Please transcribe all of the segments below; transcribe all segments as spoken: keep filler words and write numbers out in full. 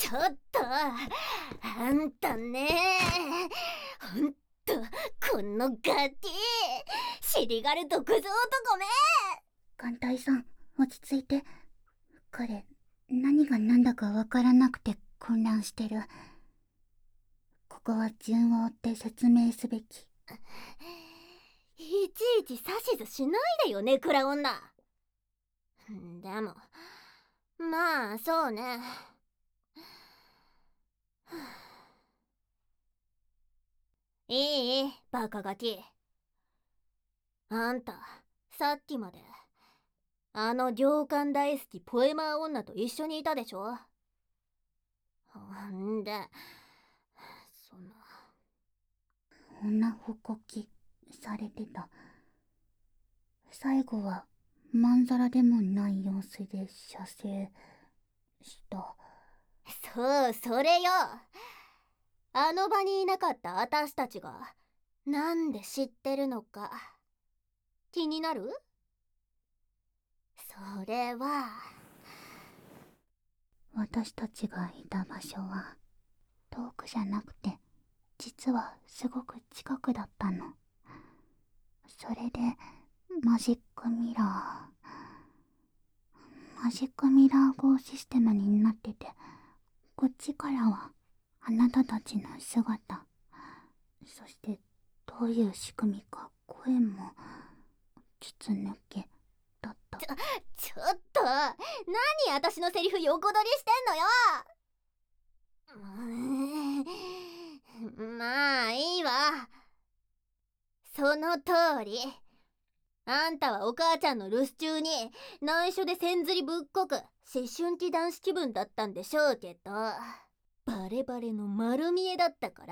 ちょっとあんたね、ほんとこのガキ尻軽毒蔵男め。 眼帯さん、落ち着いて。彼、何が何だかわからなくて混乱してる。ここは順を追って説明すべき。 いちいち指図しないでよね、クラ女。でもまあそうね。いいバカガキ。あんたさっきまであの行間大好きポエマー女と一緒にいたでしょ。んでその女ほこきされてた。最後はまんざらでもない様子で射精した。 そう、それよ。あの場にいなかった私たちがなんで知ってるのか気になる？それは私たちがいた場所は遠くじゃなくて、実はすごく近くだったの。それでマジックミラーマジックミラー号システムになってて、こっちからはあなたたちの姿、そしてどういう仕組みか声も筒抜けだった。 ちょ、ちょっと何私のセリフ横取りしてんのよ。うーんまあいいわ。その通り。あんたはお母ちゃんの留守中に内緒で千釣りぶっこく思春期男子気分だったんでしょうけど、バレバレの丸見えだったから。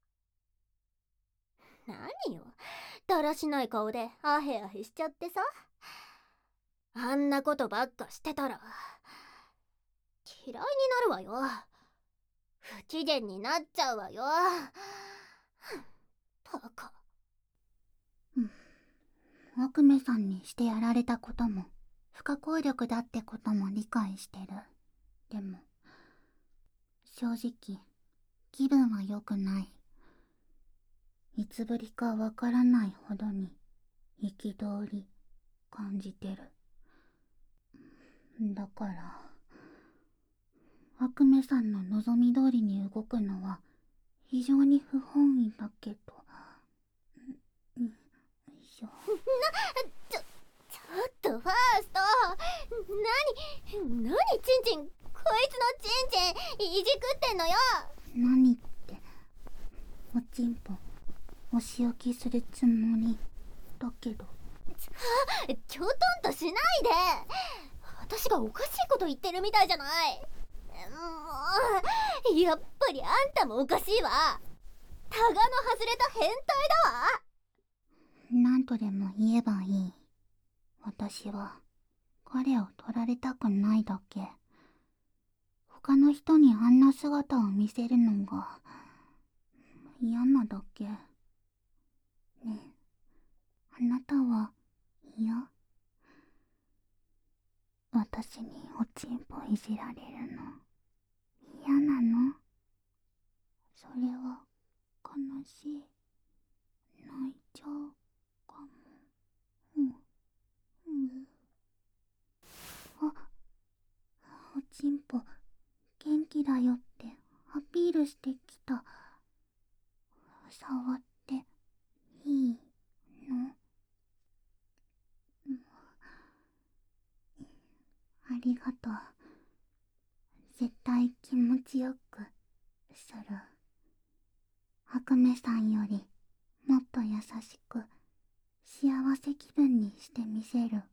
何よ、だらしない顔でアヘアヘしちゃってさ。あんなことばっかしてたら嫌いになるわよ。不機嫌になっちゃうわよ。バカ。 うん。奥目さんにしてやられたことも不可抗力だってことも理解してる。でも正直気分は良くない。いつぶりかわからないほどに憤り感じてる。だから悪目さんの望み通りに動くのは非常に不本意だけど。よいしょ。な、 ちょ、ちょっとファースト。なに、なにチンチン、こいつのチンチンいじくってんのよ。 何って、おちんぽお仕置きするつもりだけど。 ちょ、ちょとんとしないで。私がおかしいこと言ってるみたいじゃない。もうやっぱりあんたもおかしいわ。タガの外れた変態だわ。 なんとでも言えばいい。私は彼を取られたくないだけ。他の人にあんな姿を見せるのが嫌なだけ。ねえ、あなたは嫌？私におちんぽいじられるの嫌なの？それは悲しい。泣いちゃうかも。うんうんあ、おちんぽ元気だよってアピールしてきた。触っていいの？ありがとう。絶対気持ちよくする。悪目さんよりもっと優しく幸せ気分にしてみせる。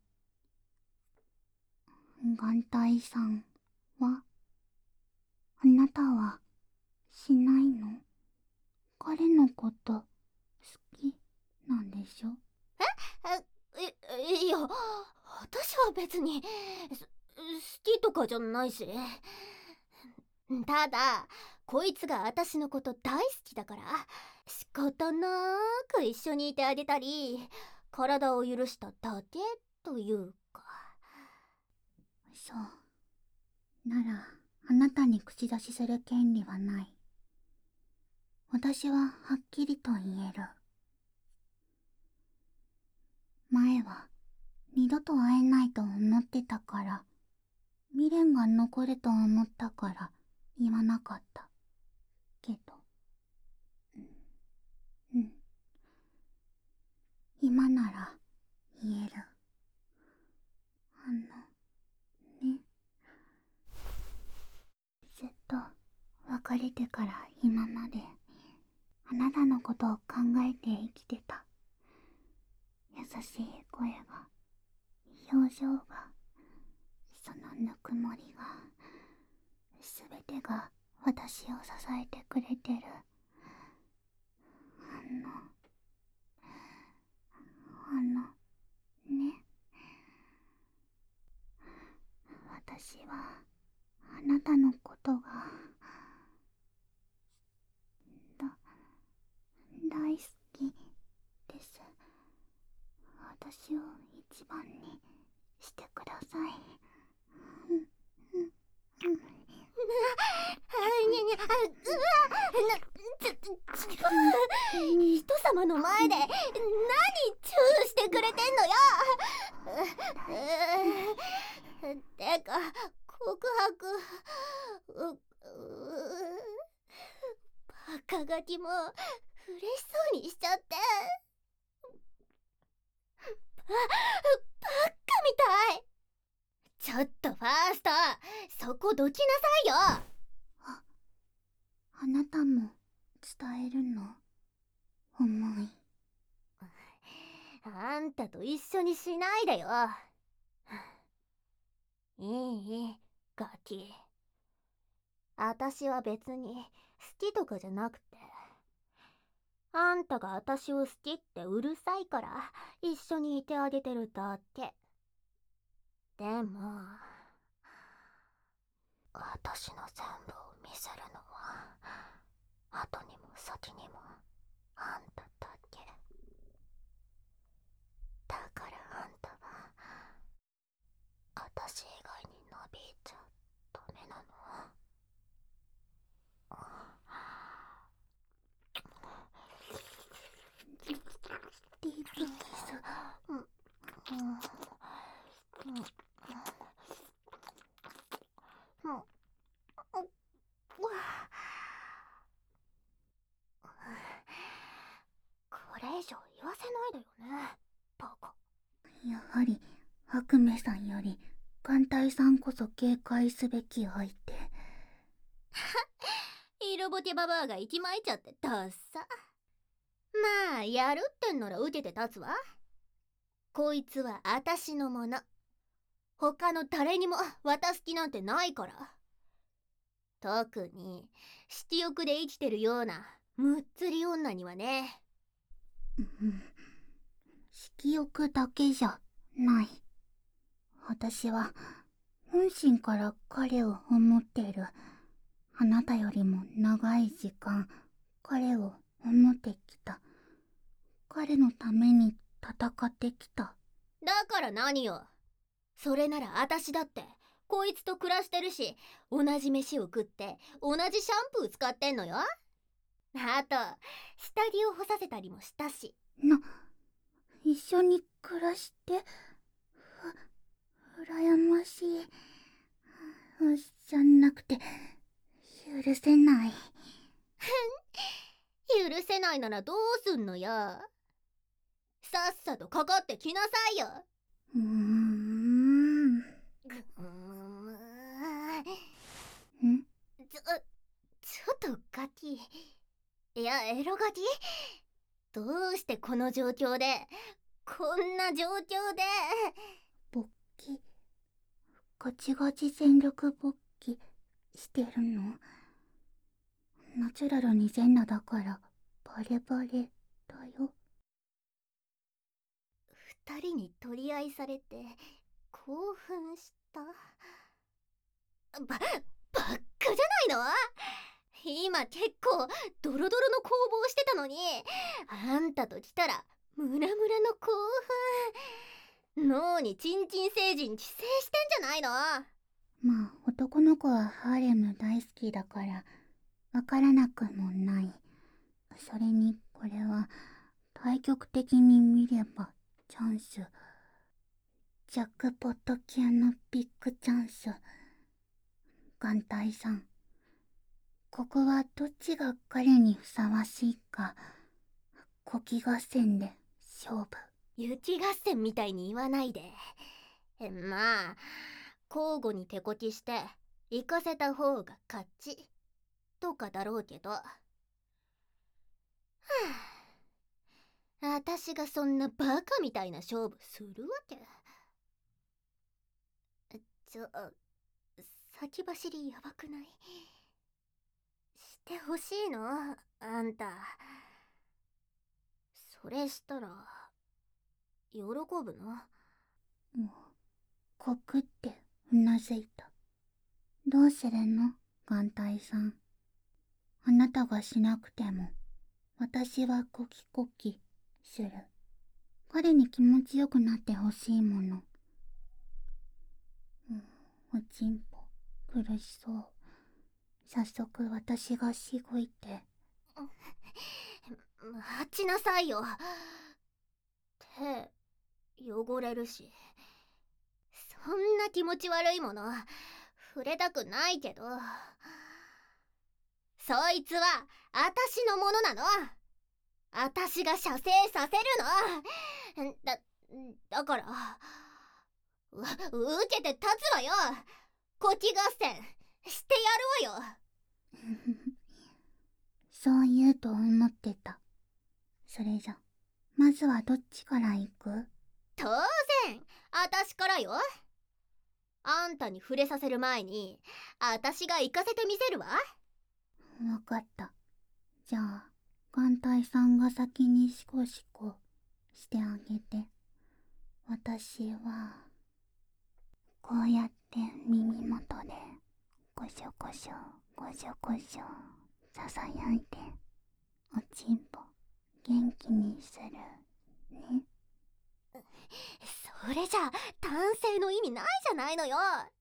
眼帯さんは？あなたはしないの？彼のこと好きなんでしょ？ え、い、いや、私は別にす好きとかじゃないし。ただこいつが私のこと大好きだから仕方なく一緒にいてあげたり、体を許しただけというか。 そうならあなたに口出しする権利はない。私ははっきりと言える。前は二度と会えないと思ってたから、未練が残ると思ったから言わなかった。けど、うん。今なら言える。あの、ね。ずっと別れてから今まで、あなたのことを考えて生きてた。優しい声が、表情が、そのぬくもりが、すべてが私を支えてくれてる。あの、あの、ね。私は、あなたのことが、だ、大好きです。私を一番にしてください。うん、うん、うん。あ、 にゃにゃ、あ、うわ、な、ちょ、ちょ、人様の前で何チューしてくれてんのよ。てか告白、う、う、バカガキも嬉しそうにしちゃって、バ、バカみたい。ちょっとファースト、そこどきなさいよ。 あ、あなたも伝えるの？思い。 あんたと一緒にしないでよ。いいいい、ガキ。あたしは別に好きとかじゃなくて、あんたがあたしを好きってうるさいから一緒にいてあげてるだけ。でもあたしの全部を見せるのは後にも先にもあんただけ。だからあんたはあたし以外になびいちゃダメなの。 ディープキス。 うん、うん、うん、うん、これ以上言わせないでよね、バカ。 やはり白目さんより艦隊さんこそ警戒すべき相手。 色ボケババアが息巻いちゃってダッサ。まあやるってんなら受けて立つわ。こいつはあたしのもの。他の誰にも渡す気なんてないから。特に色欲で生きてるようなむっつり女にはね。 うん、色欲だけじゃない。私は本心から彼を思っている。あなたよりも長い時間彼を思ってきた。彼のために戦ってきた。 だから何よ。それならあたしだってこいつと暮らしてるし、同じ飯を食って同じシャンプー使ってんのよ。あと下着を干させたりもしたし。 な、一緒に暮らして、う、羨ましい。うじゃなくて許せない。 許せないならどうすんのよ。さっさとかかってきなさいよ。 うーん。ん？ ちょ、ちょっとガキ。いや、エロガキ？どうしてこの状況で、こんな状況で。 勃起。ガチガチ全力勃起してるの？ナチュラルに全裸だからバレバレだよ。 二人に取り合いされて興奮した。ば、ばっかじゃないの？今結構ドロドロの攻防してたのに、あんたと来たらムラムラの興奮。脳にチンチン星人寄生してんじゃないの？ まあ男の子はハーレム大好きだからわからなくもない。それにこれは対極的に見ればチャンス、ジャックポット級のビッグチャンス。眼帯さん、ここはどっちが彼にふさわしいか、古希合戦で勝負。 雪合戦みたいに言わないで。えまあ交互に手こきして行かせた方が勝ちとかだろうけど、はあ、私がそんなバカみたいな勝負するわけ。ちょ先走りやばくない？してほしいのあんた。それしたら喜ぶの？ もうコクってうなずいた。どうするの眼帯さん。あなたがしなくても私はコキコキする。彼に気持ちよくなってほしいもの。うん、おちんぽ苦しそう。早速私がしごいて。 待ちなさいよ。手汚れるし。そんな気持ち悪いもの触れたくないけど、そいつは私のものなの。私が射精させるのだ、だからう受けて立つわよ。古希合戦してやるわよ。 そう言うと思ってた。それじゃまずはどっちから行く？ 当然私からよ。あんたに触れさせる前に私が行かせてみせるわ。 わかった。じゃあ眼帯さんが先にシコシコしてあげて、私はこうやって耳元でゴショゴショゴショゴショささやいておちんぽ元気にするね。 それじゃ男性の意味ないじゃないのよ。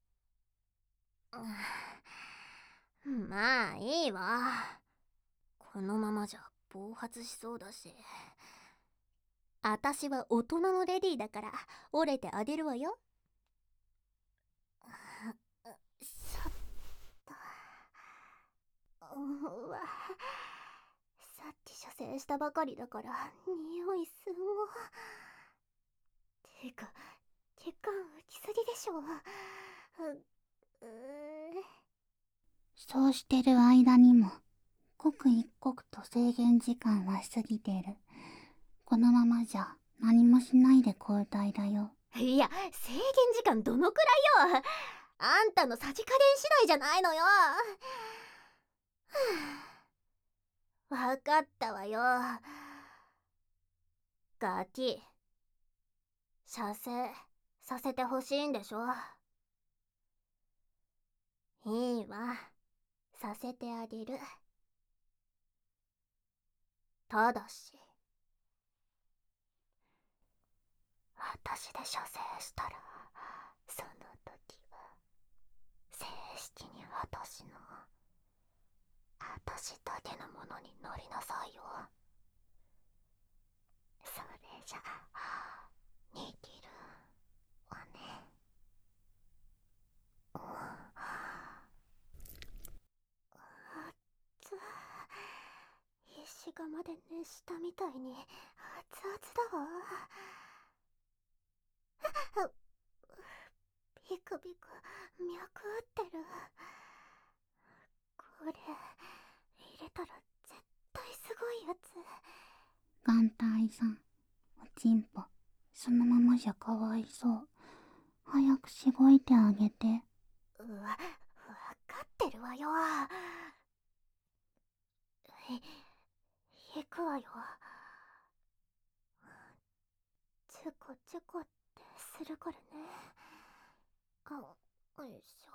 まあいいわ。このままじゃ暴発しそうだし。私は大人のレディーだから折れてあげるわよ。さっと。うわ、さっき射精したばかりだから匂いすご。てか血管浮きすぎでしょ。ううそうしてる間にも刻一刻と制限時間は過ぎてる。このままじゃ何もしないで交代だよ。 いや、制限時間どのくらいよ。あんたのさじ加減次第じゃないのよ。わかったわよ。ガキ、射精させてほしいんでしょ。いいわ、させてあげる。ただし私で射精したらその時は正式に私の私だけのものになりなさいよ。それじゃ握るわね。うん、あっつ、石窯で熱したみたいに熱々だわ。ビクビク脈打ってる。これ入れたら絶対すごいやつ。 眼帯さん、おちんぽそのままじゃかわいそう。早くしごいてあげて。 うわ、わかってるわよ。いくわよ。チュコチュコってするからね。あ、よいしょ。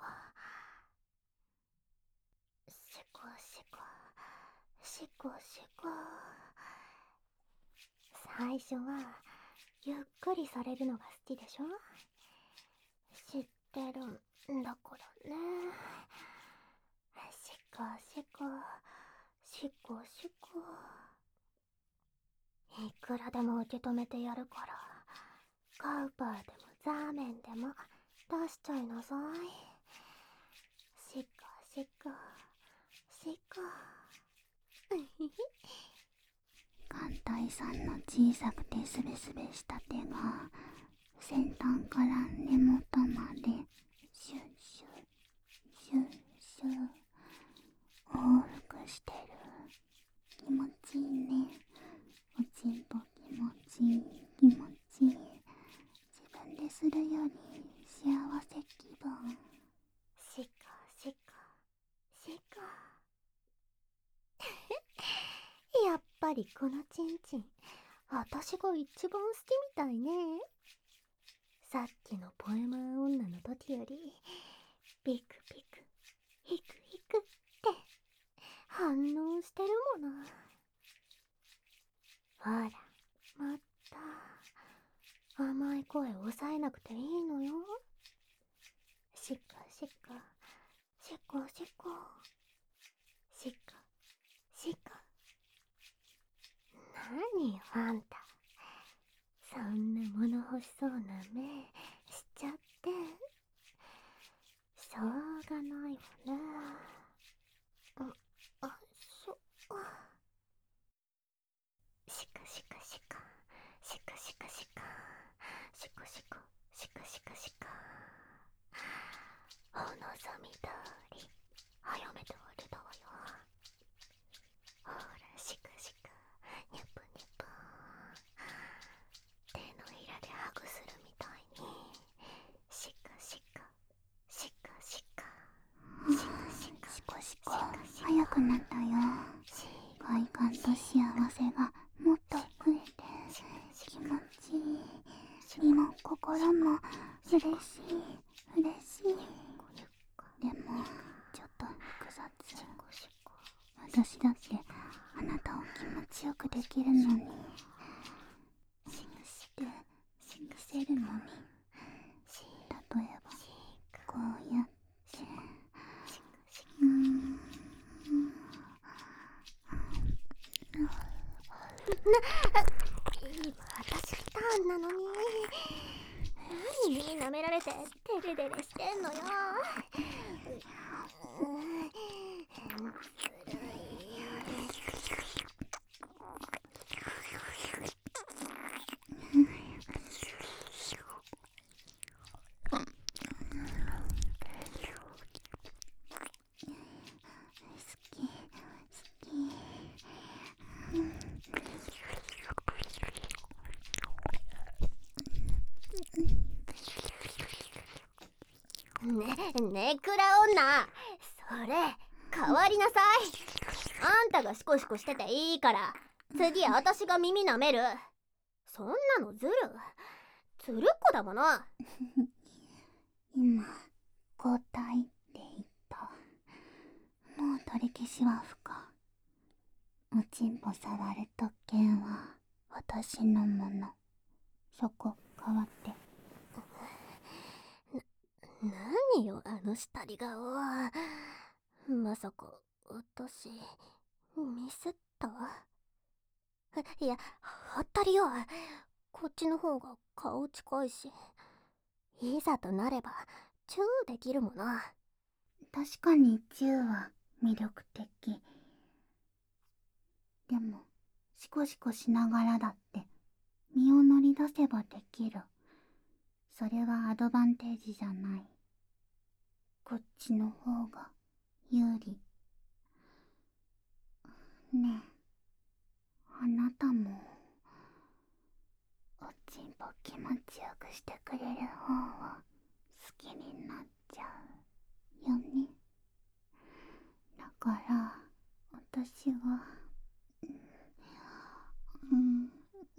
シコシコシコシコ。最初はゆっくりされるのが好きでしょ。知ってる。 だからね。しかしかしかしかいくらでも受け止めてやるから、カウパーでもザーメンでも出しちゃいなさい。しかしかしか艦隊さんの小さくてスベスベした手が先端から根元までシュッシュッシュッシュッ往復してる。気持ちいいね。おちんぽ気持ちいい気持ちいい。自分でするより幸せ気分。 しかしかしかやっぱりこのチンチン私が一番好きみたいね。さっきのポエマー女の時よりピクピクヒクヒクって反応してるもの。ほらまた甘い声抑えなくていいのよ。しかしかしかしかしかしか何よあんた、そんな物欲しそうな目しちゃってしょうがないわね。あ、あ、そしかしかしかしかしかしかしかしかしかしかしかお望み通り早めておるだわよ。ほらしかしかニャプニャプ手のひらでハグするみたいにしかしかしかしかしかしかシコシコ早くなったよ。快感と幸せがもっと増えて気持ちいい。身も心も嬉しい嬉しい。でもちょっと複雑。私だってあなたを気持ちよくできるのにして見せるのに。例えばこうやってうーん今私ターンなのに何耳舐められてデレデレしてんのよ。ね、ねくら女、それ変わりなさい。あんたがシコシコしてていいから次私が耳舐める。そんなのずるずるっこだもの。 今交代って言った。もう取り消しは不可。おちんぽ触る特権は私のもの。そこ変わって。 何よあのしたり顔。まさか私ミスった？いやはったりよ。こっちの方が顔近いしいざとなればチューできるもの。 確かにチューは魅力的。でもシコシコしながらだって身を乗り出せばできる。それはアドバンテージじゃない。こっちの方が有利。ねえあなたもおちんぽ気持ちよくしてくれる方を好きになっちゃうよね。だから私はうん、うん、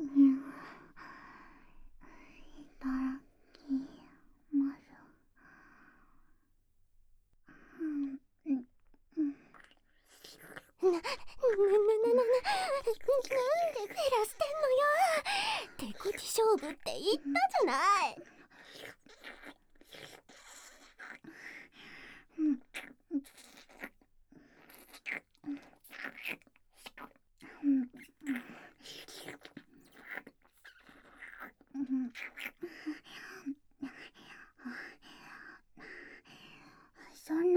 いただきます。うんうんうんな、な、な、な、な、な、なんでフェラしてんのよ。手口勝負って言ったじゃない。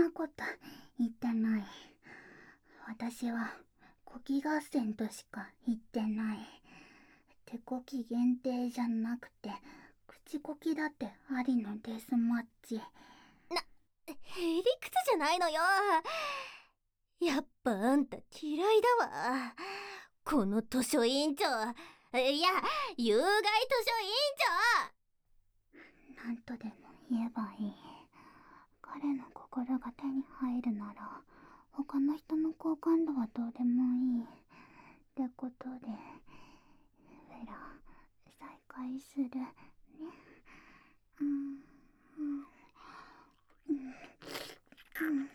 なこと言ってない。私はコキ合戦としか言ってない。手コキ限定じゃなくて口コキだってありのデスマッチ。 な、へりくつじゃないのよ。やっぱあんた嫌いだわ、この図書委員長。いや、有害図書委員長。なんとでも言えばいい。彼の心が手に入るなら他の人の好感度はどうでもいいってことで、フェラ再開するね。うんうんうんうん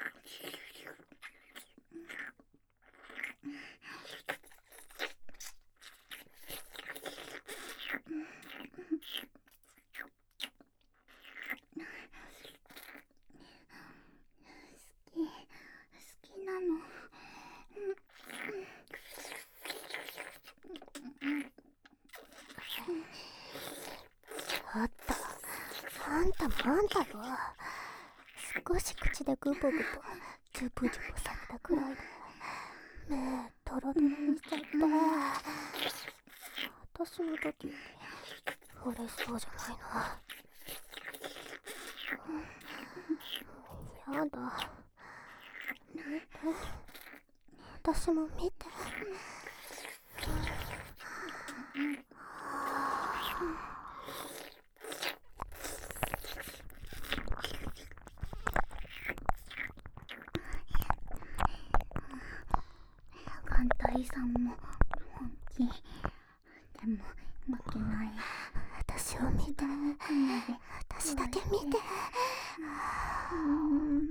好きなの。 ちょっと、あんたもあんたよ。少し口でグボグボジュブジュブされたくらいで目ドロドロにしちゃった。私の時嬉しそうじゃないの。やだ、見て、私も見て。 眼帯さんも本気。でも負けない。 私を見て、私だけ見て。 うん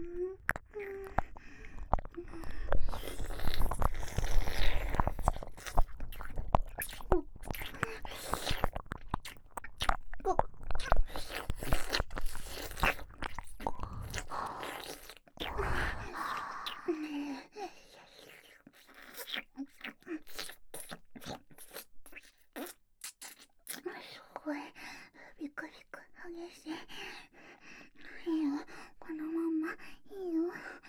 すごいビクビク激しい。いいよ、このまんまいいよ。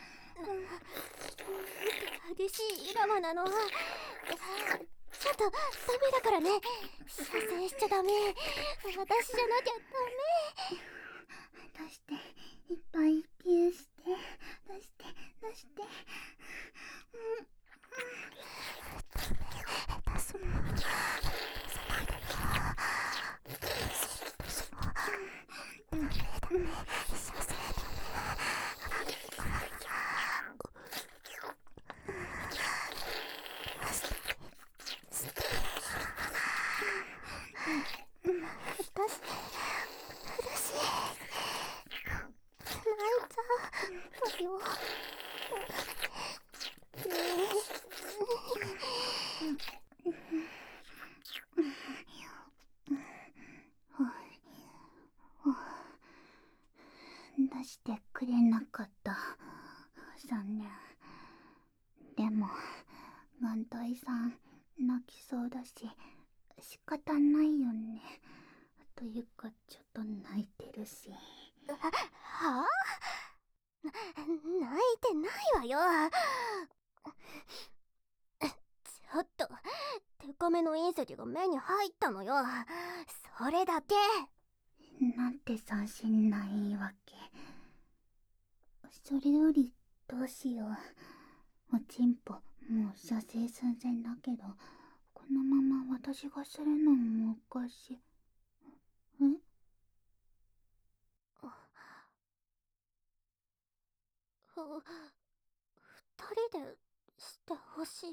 激しいイラマなの。ちょっとダメだからね。射精しちゃダメ。私じゃなきゃダメ。 出していっぱいピューして、出して出して、うん出すもん。ダメダメ、射精。 出してくれなかった。残念。でも眼帯さん泣きそうだし仕方ないよね。というかちょっと泣いてるし。 はあ？な、泣いてないわよ。ちょっとデカめの隕石が目に入ったのよ、それだけ。 なんて斬新ないいわけ。それよりどうしよう。おちんぽもう射精寸前だけど、このまま私がするのもおかしい。え？ ふ、二人でしてほしい。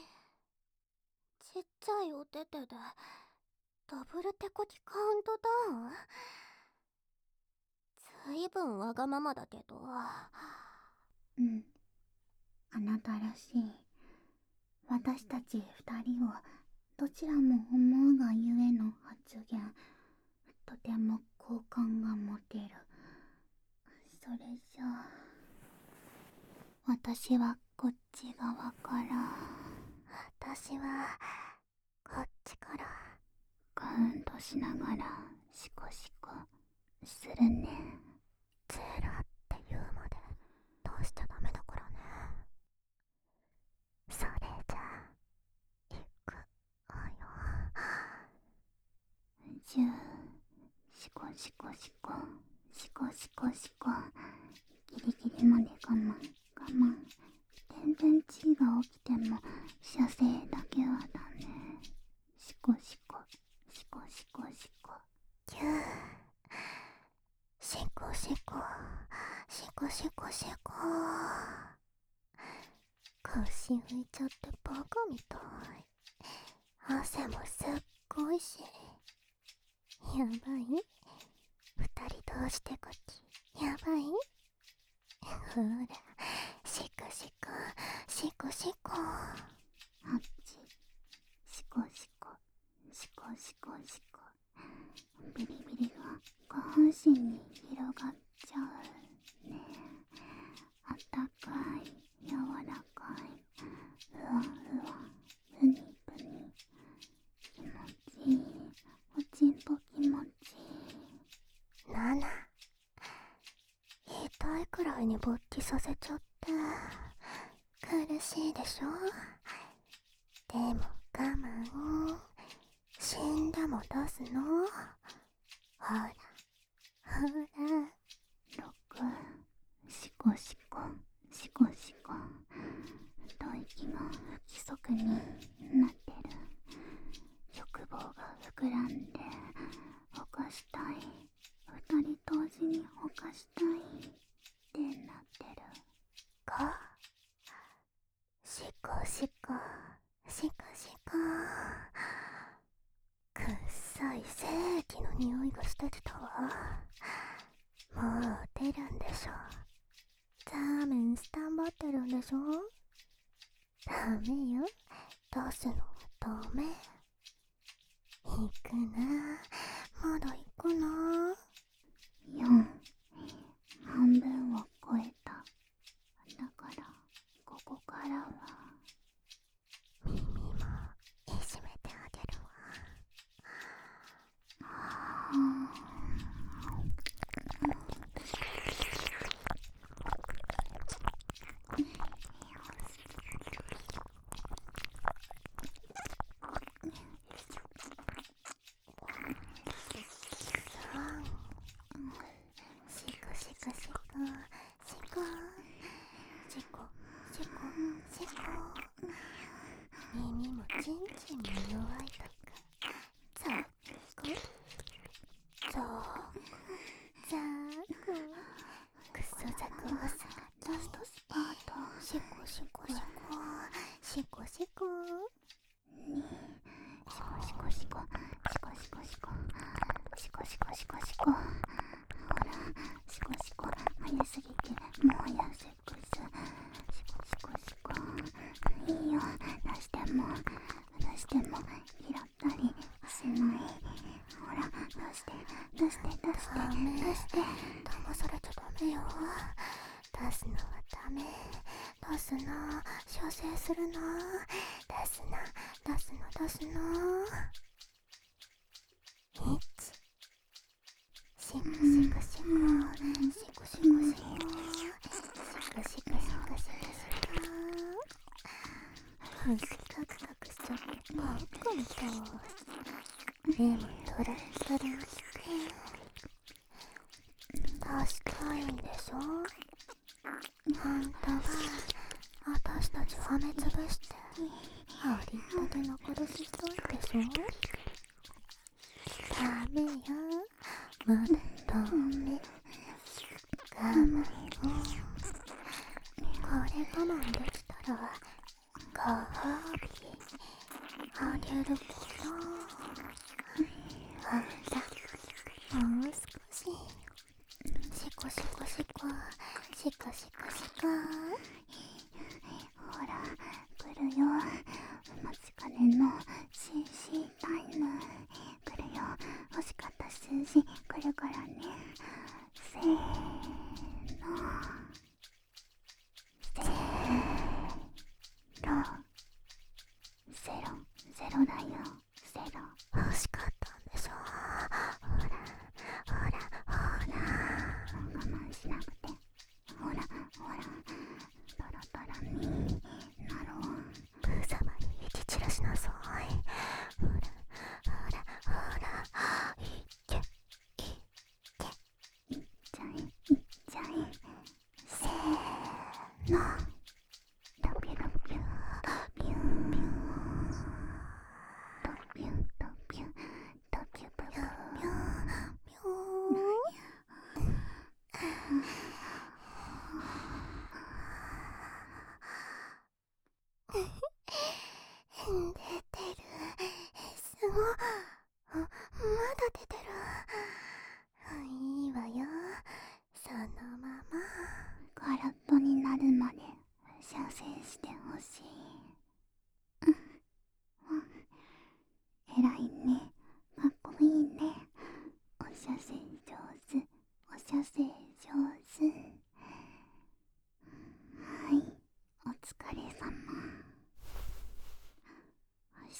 ちっちゃいお手手でダブルテコキカウントダウン。ずいぶんわがままだけど。 うん、あなたらしい。私たち二人をどちらも思うがゆえの発言、とても好感が持てる。それじゃあ私はこっち側から、 私はこっちから。 カウントしながらシコシコするね。 ゼロって言うまでどうしシュー、シコシコシコ、シコシコシコ、ギリギリまで我慢我慢。全然血が起きても射精だけはダメ。シコシコシコシコシコ、 キュー、シコシコシコシコシコ。腰浮いちゃってバカみたい。汗もすっごいし。やばい？二人同士でこっちやばい？ほら、シコシコシコシコ。 あっち、シコシコシコシコシコ。ビリビリが下半身に広がっちゃうね。あったかい、柔らかい、ふわふわ、ぷにぷに、気持ちいい、おちんぽ気持ちいい。 なな、痛いくらいに勃起させちゃって苦しいでしょ。でも我慢、死んだも出すの。ほらほら。 ろく、シコシコシコシコ。吐息が不規則になってる。欲望が膨らんで犯したい、二人同時に犯したいってなってる。 ご、シコシコシコシコ。くっさい精液の匂いがしてきたわ。もう出るんでしょ。ザーメンスタンバってるんでしょ。ダメよ、出すのはダメ。行くな、まだ行くな。 よん、半分を超えた。だからここからは耳もいじめてあげるわ。 はぁ。 シコシコシコシコシコシコシコ。耳もチンチンも弱いとか。ザックザックザック。クソザクはさ、ラストスパート。シコシコシコシコシコ。 に、シコシコシコシコシコシコシコシコシコシコ。ほら、シコシコ早すぎてもはやセックス。シコシコシコ。いいよ、出しても出しても拾ったりしない。ほら、出して出して出して出して。 騙されちゃダメよ。出すのはダメ。出すの、射精するの。出すの出すの出すの。いち、シコシコシコシコシコシコシコシコシコシコシコ。恥カクカクしちゃってバカみたい。目もトラトラ。出したいんでしょ。あんたは私たちはめつぶしてありったけの殺ししたいでしょ。ダメよ、まだダメ。我慢。これ我慢できたらご褒美あげるけど。ほら、もう少し。シコシコシコシコシコシコ。 ほら、来るよ。お待ちかねの シーシー タイム。来るよ。欲しかった数字来るからね。せーの。せーの。ゼロ。ゼロだよ。ゼロ。 欲しかったんでしょ。ほら、ほら、ほら。 我慢しなくて。ほら、ほら。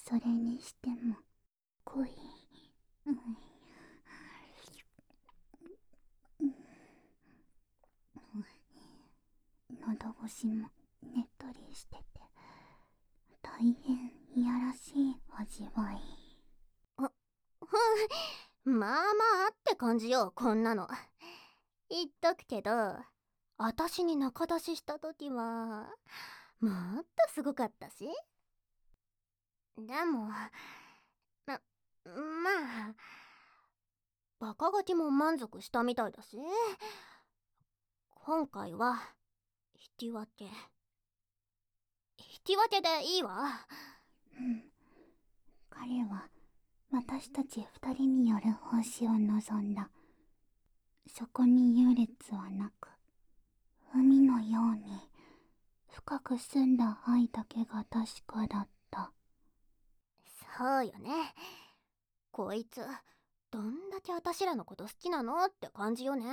それにしても濃い、うん、喉越しもねっとりしてて大変いやらしい味わい。 あ、ふん、まあまあって感じよ、こんなの。言っとくけど、あたしに仲出しした時はもっとすごかったし。でもままあバカガキも満足したみたいだし、今回は引き分け。引き分けでいいわ。 うん、彼は私たち二人による奉仕を望んだ。そこに優劣はなく、海のように深く澄んだ愛だけが確かだった。 そうよね。こいつどんだけあたしらのこと好きなのって感じよね。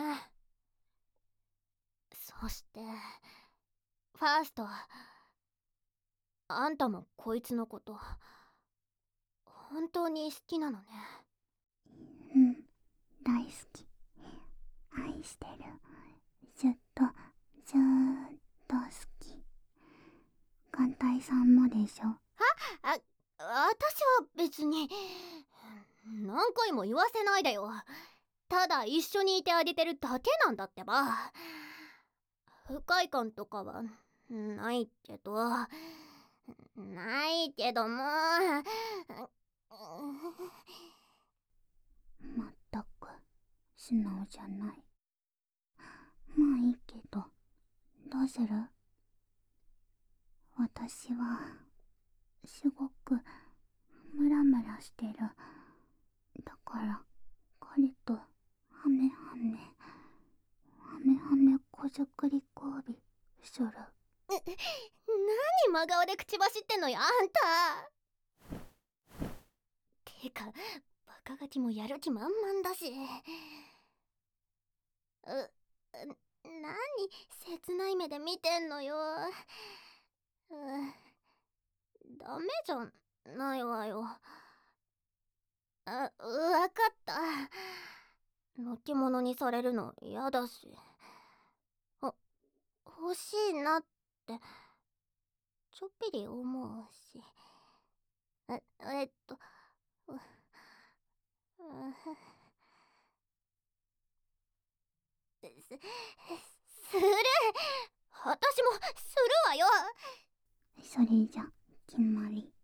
そしてファースト、あんたもこいつのこと本当に好きなのね。 うん、大好き。愛してる。ずっとずーっと好き。艦隊さんもでしょ。はあ、あたしは別に。何回も言わせないでよ。ただ一緒にいてあげてるだけなんだってば。不快感とかはないけど、ないけども、 まったく素直じゃない。まあいいけど、どうする？私はすごくムラムラしてる。だから彼とハメハメハメハメ子作り交尾する。 何真顔で口走ってんのよ、あんた。てかバカガキもやる気満々だし。う、何切ない目で見てんのよ。う、ダメじゃないわよ。あ、わかった。のけ者にされるの嫌だし、あ、欲しいなってちょっぴり思うし。え、えっとう、う、す、する。私もするわよ。 それじゃ決まり。